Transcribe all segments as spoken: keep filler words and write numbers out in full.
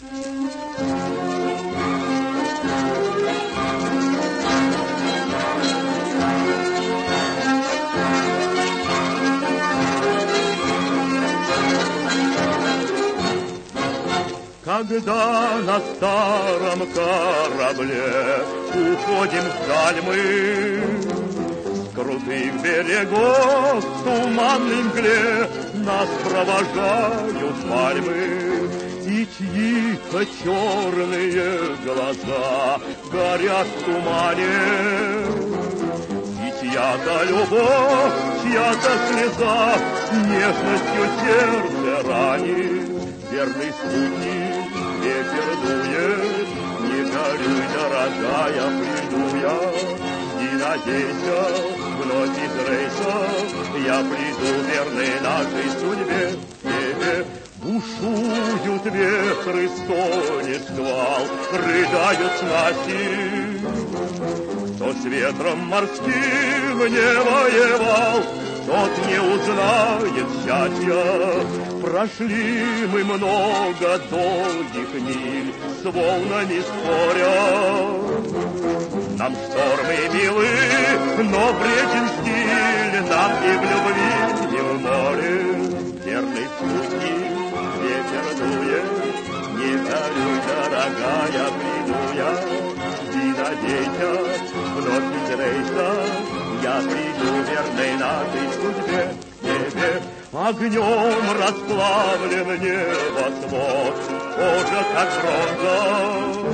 Когда на старом корабле уходим вдаль мы, с крутых берегов в туманной мгле нас провожают пальмы, и чьи-то черные глаза горят в тумане, и чья-то любовь, чья-то слеза нежностью сердце ранит. Верный спутник, ветер дует, не горюй, дорогая, приду я. И надейся, вновь из рейса я приду, верный нашей судьбе. Тебе бушуют ветры, стонет шквал, рыдают снасти. Кто с ветром морским не воевал, тот не узнает счастья. Прошли мы много долгих миль, с волнами споря. Нам штормы милы, но вреден стиль, нам и в любви, и в море. Верный спутник, ветер дует, не горюй, дорогая, приду я. И надейся, вновь из рейса я приду, верной нашей судьбе. Тебе огнем расплавлен небосвод, кожа как бронза.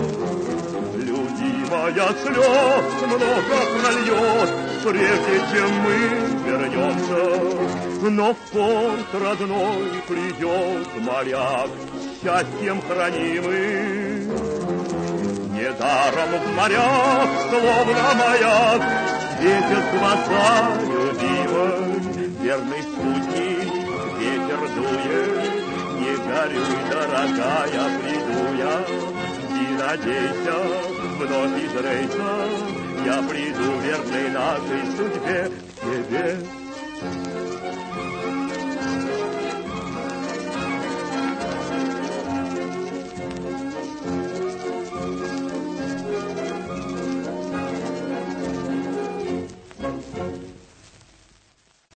Любимая слез много прольет, прежде чем мы вернемся. Но в порт родной придет моряк, счастьем хранимый. Недаром в морях, словно маяк, светят глаза любимой. Верный спутник, ветер дует, не горюй, дорогая, приду я. И надейся, вновь из рейса я приду, верной нашей судьбе, к тебе.